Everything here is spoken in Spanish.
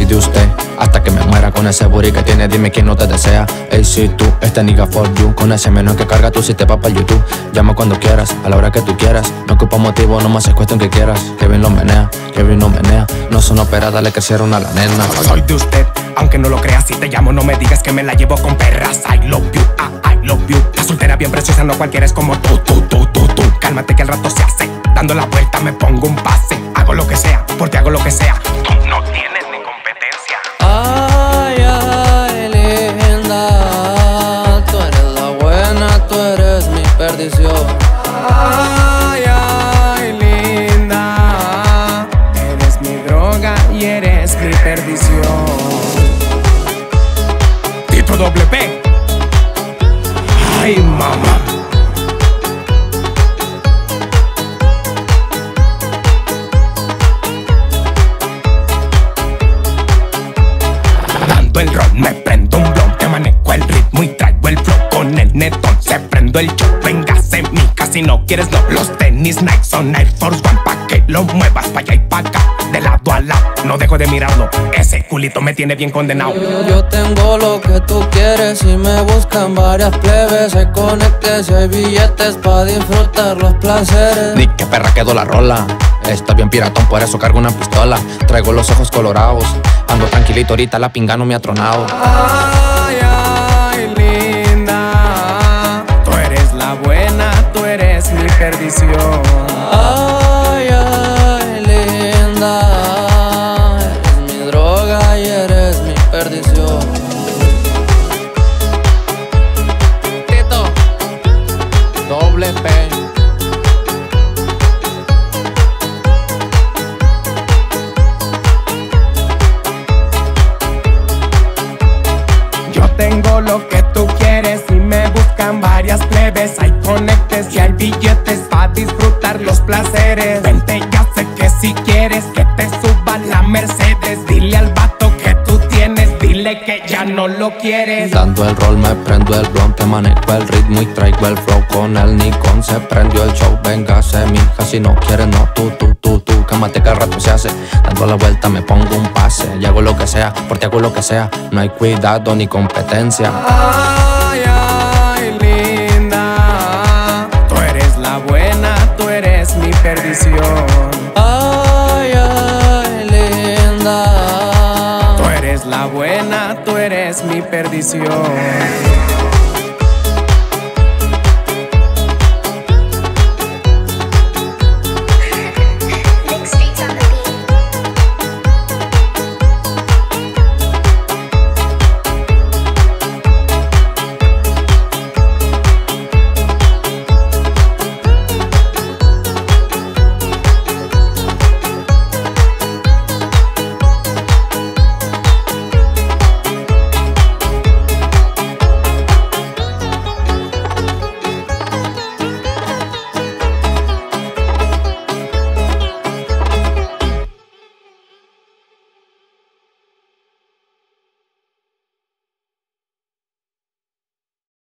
de usted hasta que me muera. Con ese booty que tiene, dime quién no te desea. Ey, si tú, este nigga for you. Con ese menú que carga tu sistema para YouTube. Llama cuando quieras, a la hora que tú quieras. No ocupa motivo, nomás es cuestión que quieras. Kevin lo menea, Kevin no menea. No son operadas, le crecieron a la nena. Soy de usted, aunque no lo creas. Si te llamo no me digas que me la llevo con perras. I love you, I love you. La soltera bien preciosa, no cualquiera es como tú. Cálmate que al rato se hace. Dando la vuelta me pongo un pase. Hago lo que sea, porque hago lo que sea. Tú no tienes ni competencia. Ay, ay, linda, tú eres la buena, tú eres mi perdición. Ay, ay, linda, eres mi droga y eres mi perdición. Tito doble P. Ay, mamá. Dando el rol, me prendo un blon, te manejo el ritmo y traigo el flow con el netón. Se prendo el show, véngase mica, si no quieres no. Los tenis Nike son Air Force One, pa' que lo muevas pa' allá y pa' acá, de lado a lado, no dejo de mirarlo. Ese culito me tiene bien condenado. Yo tengo lo que tú quieres y me buscan varias plebes. Hay conectes y hay billetes pa' disfrutar los placeres. Ni que perra quedó la rola. Está bien piratón, por eso cargo una pistola. Traigo los ojos colorados. Ando tranquilito, ahorita la pinga no me ha tronado. Ay, ay, linda, tú eres la buena, tú eres mi perdición. Ay, ay, linda, eres mi droga y eres mi perdición. Tito doble P. Tengo lo que tú quieres y me buscan varias plebes. Hay conectes y hay billetes pa' disfrutar los placeres. Vente, ya sé que si quieres que te suba la Mercedes. Dile al vato que tú tienes, dile que ya no lo quieres. Dando el rol, me prendo el blon, te manejo el ritmo y traigo el flow con el Nikon. Se prendió el show, véngase mija, si no quieres no. Tú, cámate que al rato se hace. Dando la vuelta me pongo un pase. Y hago lo que sea, porque hago lo que sea. No hay cuidado ni competencia. Ay, ay, linda, tú eres la buena, tú eres mi perdición. Ay, ay, linda, tú eres la buena, tú eres mi perdición.